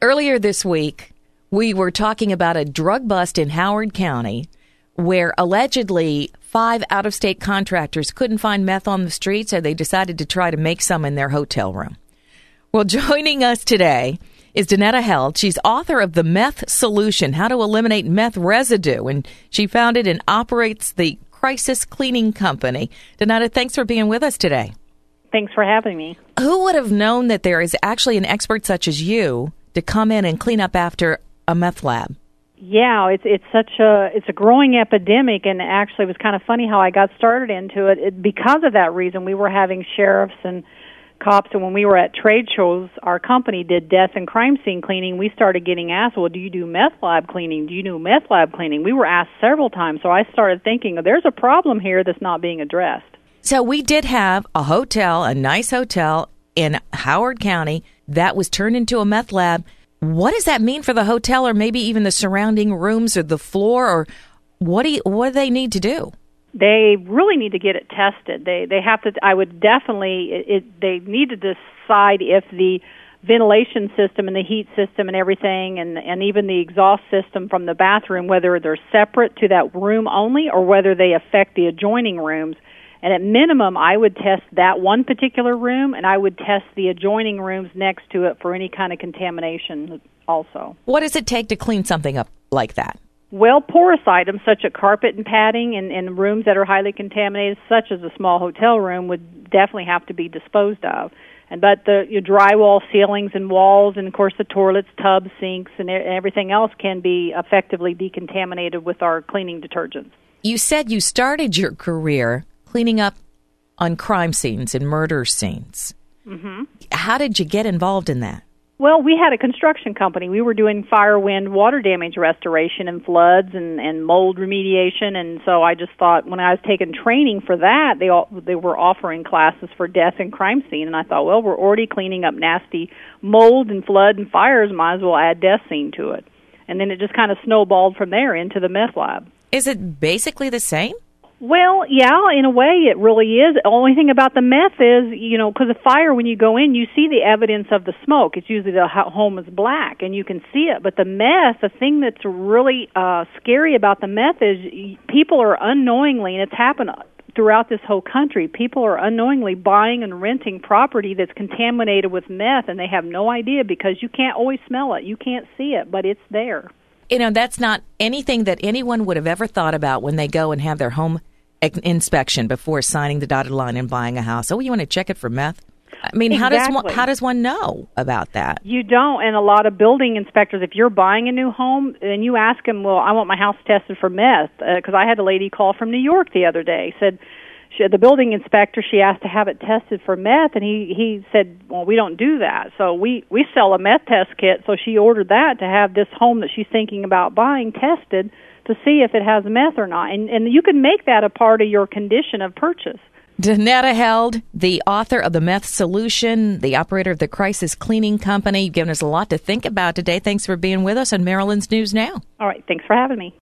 Earlier this week, we were talking about a drug bust in Howard County where allegedly 5 out-of-state contractors couldn't find meth on the street, so they decided to try to make some in their hotel room. Well, joining us today is Donetta Held. She's author of The Meth Solution, How to Eliminate Meth Residue, and she founded and operates the Crisis Cleaning Company. Donetta, thanks for being with us today. Thanks for having me. Who would have known that there is actually an expert such as you to come in and clean up after a meth lab? Yeah, it's a growing epidemic, and actually it was kind of funny how I got started into it. Because of that reason, we were having sheriffs and cops, and when we were at trade shows, our company did death and crime scene cleaning. We started getting asked, well, do you do meth lab cleaning? Do you do meth lab cleaning? We were asked several times, so I started thinking, there's a problem here that's not being addressed. So we did have a hotel, a nice hotel in Howard County that was turned into a meth lab. What does that mean for the hotel, or maybe even the surrounding rooms or the floor, or what do they need to do? They really need to get it tested. They have to. I would definitely. They need to decide if the ventilation system and the heat system and everything, and even the exhaust system from the bathroom, whether they're separate to that room only, or whether they affect the adjoining rooms. And at minimum, I would test that one particular room, and I would test the adjoining rooms next to it for any kind of contamination also. What does it take to clean something up like that? Well, porous items such as carpet and padding and rooms that are highly contaminated, such as a small hotel room, would definitely have to be disposed of. But the drywall, ceilings, and walls, and, of course, the toilets, tubs, sinks, and everything else can be effectively decontaminated with our cleaning detergents. You said you started your career cleaning up on crime scenes and murder scenes. Mm-hmm. How did you get involved in that? Well, we had a construction company. We were doing fire, wind, water damage restoration and floods and mold remediation. And so I just thought when I was taking training for that, they were offering classes for death and crime scene. And I thought, well, we're already cleaning up nasty mold and flood and fires. Might as well add death scene to it. And then it just kind of snowballed from there into the meth lab. Is it basically the same? Well, yeah, in a way it really is. The only thing about the meth is, because a fire, when you go in, you see the evidence of the smoke. It's usually the home is black, and you can see it. But the meth, the thing that's really scary about the meth is people are unknowingly, and it's happened throughout this whole country, people are unknowingly buying and renting property that's contaminated with meth, and they have no idea because you can't always smell it. You can't see it, but it's there. That's not anything that anyone would have ever thought about when they go and have their home inspection before signing the dotted line and buying a house. Oh, you want to check it for meth? I mean, exactly. How does one know about that? You don't, and a lot of building inspectors, if you're buying a new home, and you ask them, well, I want my house tested for meth, because I had a lady call from New York the other day, said, the building inspector, she asked to have it tested for meth, and he said, well, we don't do that. So we sell a meth test kit, so she ordered that to have this home that she's thinking about buying tested to see if it has meth or not. And you can make that a part of your condition of purchase. Donetta Held, the author of The Meth Solution, the operator of the Crisis Cleaning Company. You've given us a lot to think about today. Thanks for being with us on Maryland's News Now. All right, thanks for having me.